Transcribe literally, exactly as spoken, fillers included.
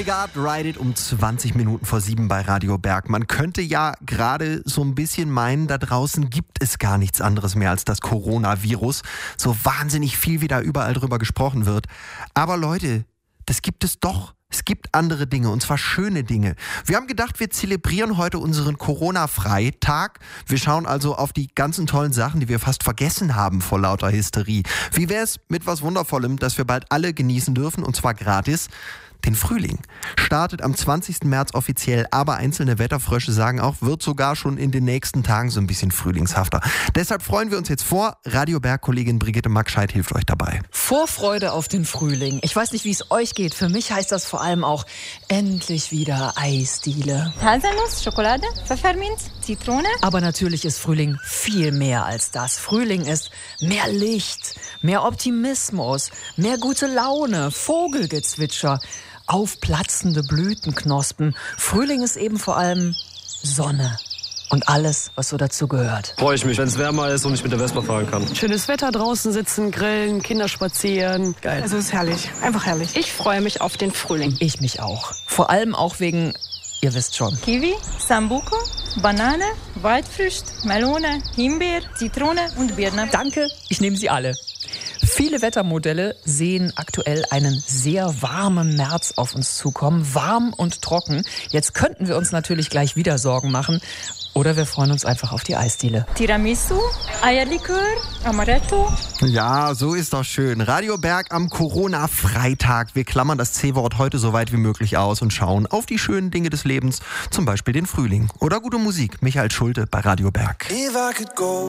Hildegard Ride It um zwanzig Minuten vor sieben bei Radio Berg. Man könnte ja gerade so ein bisschen meinen, da draußen gibt es gar nichts anderes mehr als das Coronavirus. So wahnsinnig viel, wie da überall drüber gesprochen wird. Aber Leute, das gibt es doch. Es gibt andere Dinge, und zwar schöne Dinge. Wir haben gedacht, wir zelebrieren heute unseren Corona-Freitag. Wir schauen also auf die ganzen tollen Sachen, die wir fast vergessen haben vor lauter Hysterie. Wie wäre es mit was Wundervollem, das wir bald alle genießen dürfen, und zwar gratis? Den Frühling. Startet am zwanzigsten März offiziell, aber einzelne Wetterfrösche sagen auch, wird sogar schon in den nächsten Tagen so ein bisschen frühlingshafter. Deshalb freuen wir uns jetzt vor. Radio Berg-Kollegin Brigitte Magscheid hilft euch dabei. Vorfreude auf den Frühling. Ich weiß nicht, wie es euch geht. Für mich heißt das vor allem auch endlich wieder Eisdiele. Haselnuss, Schokolade, Pfefferminz, Zitrone. Aber natürlich ist Frühling viel mehr als das. Frühling ist mehr Licht, mehr Optimismus, mehr gute Laune, Vogelgezwitscher, aufplatzende Blütenknospen. Frühling ist eben vor allem Sonne und alles, was so dazu gehört. Freue ich mich, wenn es wärmer ist und ich mit der Vespa fahren kann. Schönes Wetter, draußen sitzen, grillen, Kinder spazieren. Geil. Also es ist herrlich, einfach herrlich. Ich freue mich auf den Frühling. Ich mich auch. Vor allem auch wegen, ihr wisst schon. Kiwi, Sambuco, Banane, Waldfrücht, Melone, Himbeer, Zitrone und Birne. Danke, ich nehme sie alle. Viele Wettermodelle sehen aktuell einen sehr warmen März auf uns zukommen. Warm und trocken. Jetzt könnten wir uns natürlich gleich wieder Sorgen machen. Oder wir freuen uns einfach auf die Eisdiele. Tiramisu, Eierlikör, Amaretto. Ja, so ist doch schön. Radio Berg am Corona-Freitag. Wir klammern das C-Wort heute so weit wie möglich aus und schauen auf die schönen Dinge des Lebens. Zum Beispiel den Frühling. Oder gute Musik. Michael Schulte bei Radio Berg.